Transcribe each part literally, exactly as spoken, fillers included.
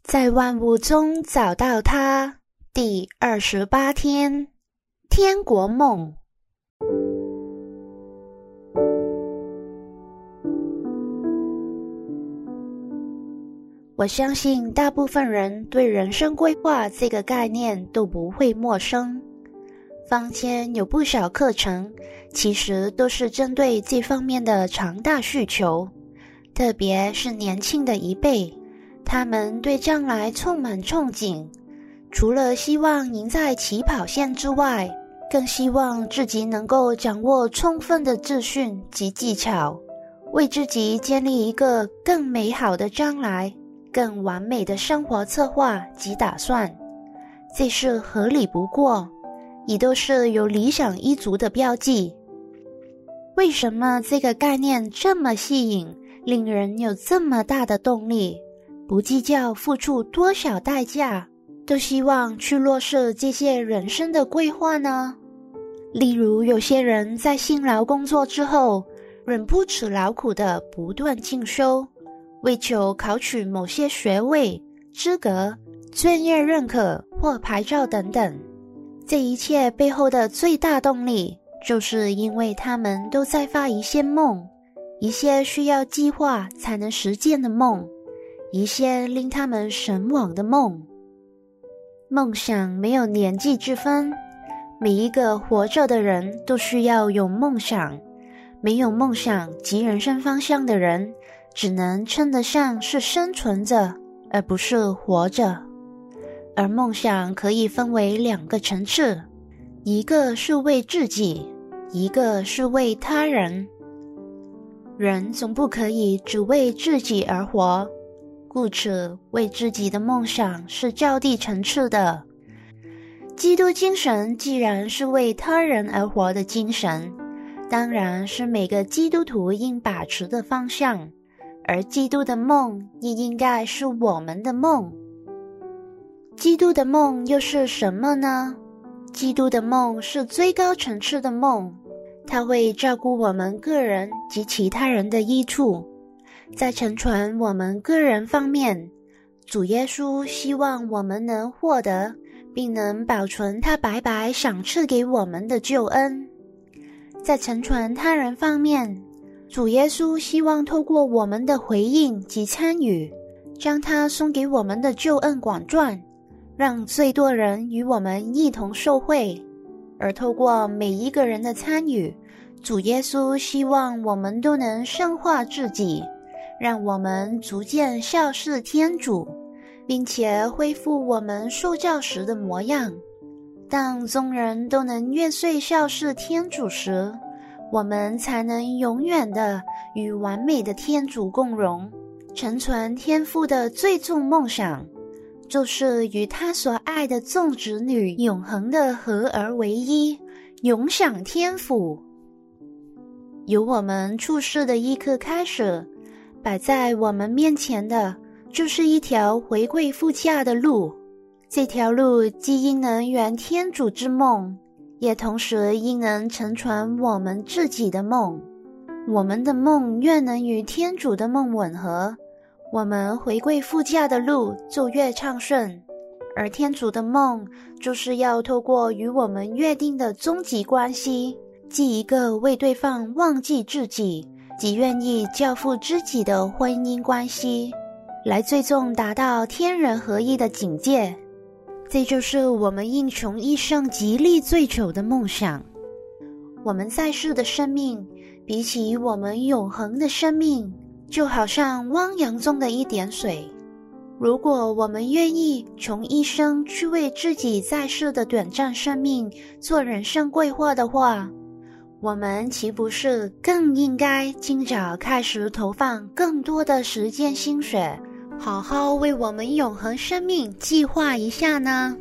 在万物中找到它，第二十八天，天国梦。我相信大部分人对人生规划这个概念都不会陌生。坊间有不少课程，其实都是针对这方面的强大需求，特别是年轻的一辈，他们对将来充满憧憬，除了希望赢在起跑线之外，更希望自己能够掌握充分的资讯及技巧，为自己建立一个更美好的将来，更完美的生活策划及打算。这是合理不过，也都是有理想一族的标记。为什么这个概念这么吸引，令人有这么大的动力，不计较付出多少代价，都希望去落实这些人生的规划呢？例如有些人在辛劳工作之后，仍不辞劳苦的不断进修，为求考取某些学位、资格、专业认可或牌照等等。这一切背后的最大动力，就是因为他们都在发一些梦，一些需要计划才能实现的梦，一些令他们神往的梦。梦想没有年纪之分，每一个活着的人都需要有梦想，没有梦想及人生方向的人，只能称得上是生存着，而不是活着。而梦想可以分为两个层次，一个是为自己，一个是为他人。人总不可以只为自己而活，故此为自己的梦想是较低层次的。基督精神既然是为他人而活的精神，当然是每个基督徒应把持的方向，而基督的梦也应该是我们的梦。基督的梦又是什么呢？基督的梦是最高层次的梦，它会照顾我们个人及其他人的益处。在承传我们个人方面，主耶稣希望我们能获得并能保存他白白赏赐给我们的救恩。在承传他人方面，主耶稣希望透过我们的回应及参与，将他送给我们的救恩广传，让最多人与我们一同受惠。而透过每一个人的参与，主耶稣希望我们都能深化自己，让我们逐渐效似天主，并且恢复我们受教时的模样。当众人都能越岁效似天主时，我们才能永远的与完美的天主共荣。承传天父的最终梦想，就是与他所爱的众子女永恒的合而为一，永享天福。由我们出世的一刻开始，摆在我们面前的就是一条回归父家的路。这条路既应能圆天主之梦，也同时应能承传我们自己的梦。我们的梦越能与天主的梦吻合，我们回归父家的路就越畅顺。而天主的梦就是要透过与我们约定的终极关系，即一个为对方忘记自己，即愿意交付自己的婚姻关系，来最终达到天人合一的境界。这就是我们应穷一生极力追求的梦想。我们在世的生命，比起我们永恒的生命，就好像汪洋中的一点水。如果我们愿意穷一生去为自己在世的短暂生命做人生规划的话，我们岂不是更应该尽早开始投放更多的时间心血，好好为我们永恒生命计划一下呢？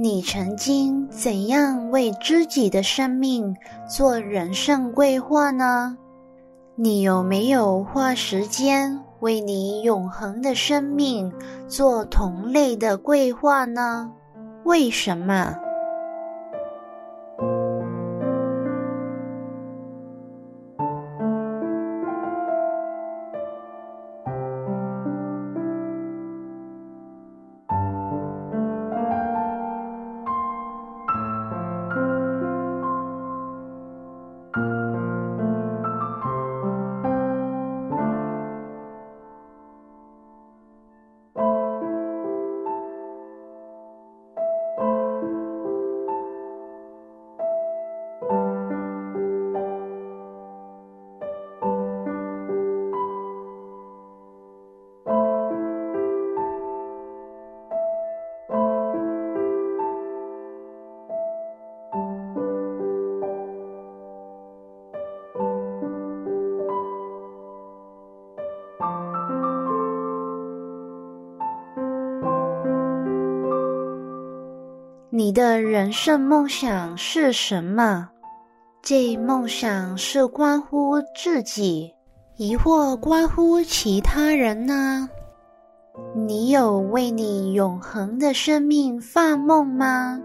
你曾经怎样为自己的生命做人生规划呢？你有没有花时间为你永恒的生命做同类的规划呢？为什么？你的人生梦想是什么？这梦想是关乎自己，亦或关乎其他人呢？你有为你永恒的生命发梦吗？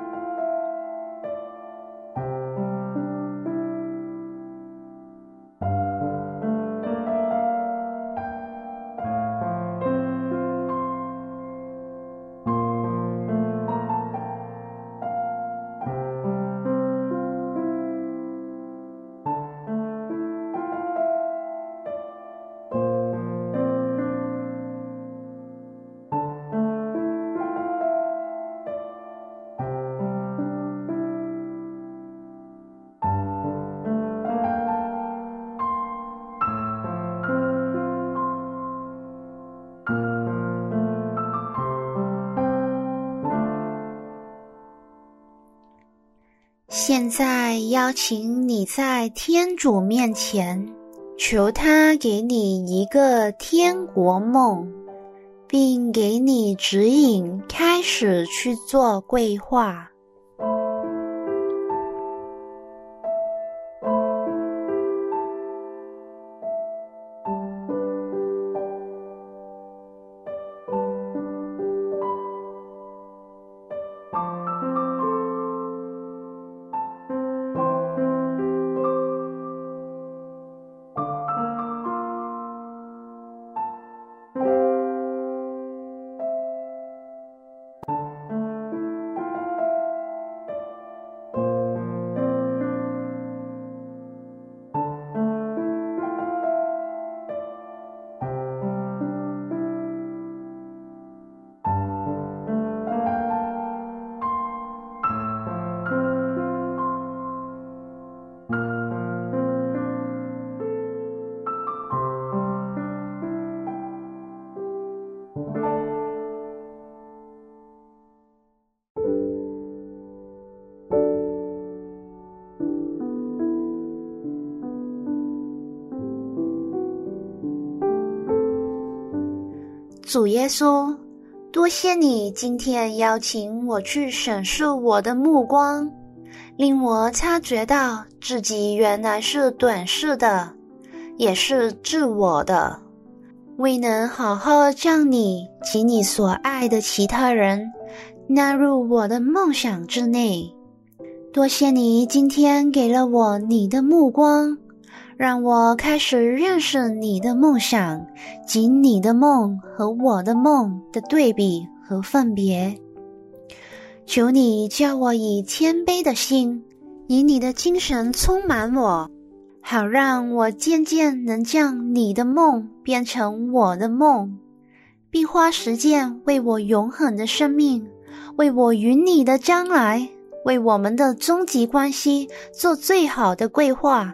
现在邀请你在天主面前，求他给你一个天国梦，并给你指引，开始去做规划。主耶稣，多谢你今天邀请我去审视我的目光，令我察觉到自己原来是短视的，也是自我的，未能好好将你及你所爱的其他人纳入我的梦想之内。多谢你今天给了我你的目光，让我开始认识你的梦想及你的梦和我的梦的对比和分别。求你叫我以谦卑的心，以你的精神充满我，好让我渐渐能将你的梦变成我的梦，并花时间为我永恒的生命，为我与你的将来，为我们的终极关系做最好的规划。